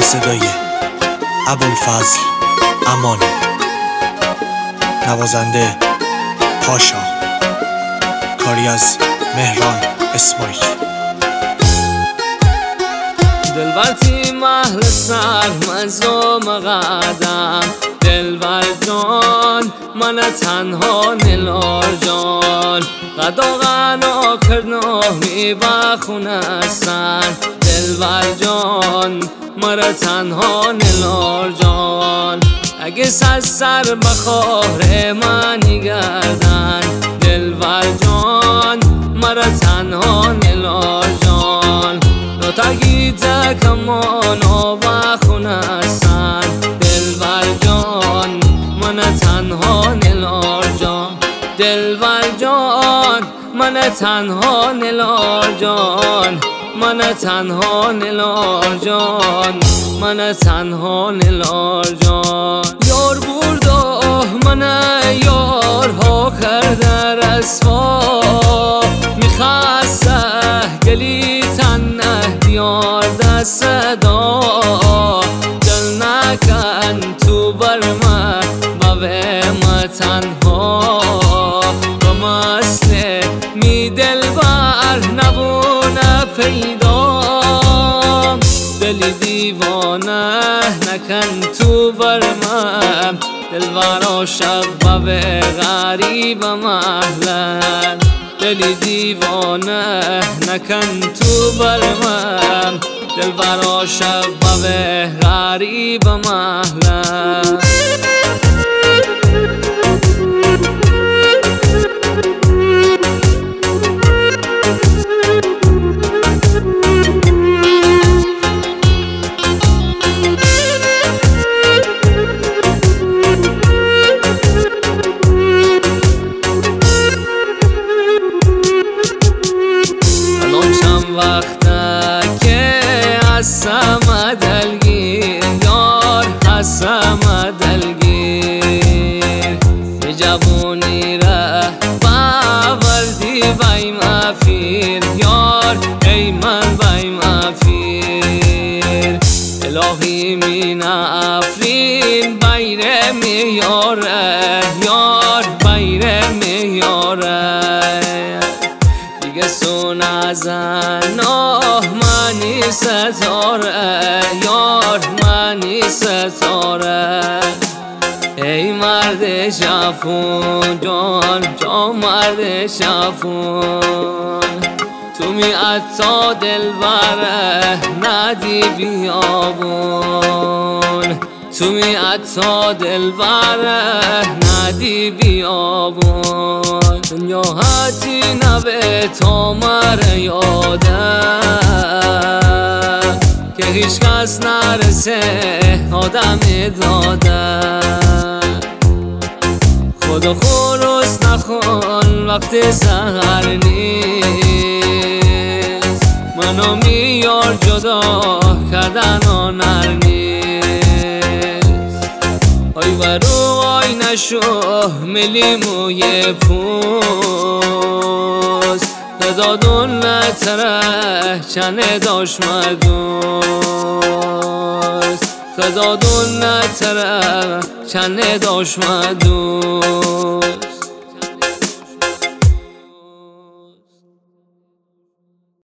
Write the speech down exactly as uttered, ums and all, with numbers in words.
صدای ابوالفضل امانی، نوازنده پاشا، کاری از مهران اسماعیل. دلبر تی محل سر مزوم قدم، دلبر جان من تنها نلار جان، قدا غنا کرنا می بخونه سر، دلبر جان مرا تنها نلار جان. اگه از سر بخوره من گردن، دلبر جان مرا تنها نلار جان. نو تگیده کمان و بخونه سر، دلبر جان من تنها نلار جان. دلبر جان من تنها نلار جان، من تنها نلار جان، من تنها نلار جان. یار برده من یار ها کرده رسوا، میخواسته گلی تنه بیار دست دا، دل نکن تو بر من بوه ما تنها، و مسته می دل بر نبونه پیدا، دلی دیوانه نکن تو بر من، دل برا شب بوه غریب محلن، دلی دیوانه نکن تو بر من، دل برا شب بوه غریب محلن. وقته که هستم دلگیر یار، هستم دلگیر، به جوانی ره باوردی بای مفیر یار، ای من بای مفیر. الهی من افرین بایره میاره یار، بایره میاره، دیگه سون ازن آه منی ستاره یار، منی ستاره. ای مرد شفون جان، جان مرد شفون، تو می عطا دل بره ندی بیابون، تو می عطا دل بره ندی بیابون. دنیا حتی نبه تا مره یاده، که هیچ کس نرسه آدم داده. خدا خورست نخون وقت سهر نیست، منو میار جدا کردن آنر نیست. آی برو آی نشو ملی موی پوز، دادون نتره چنه داش مدوز، دادون نتره چنه داش مدوز.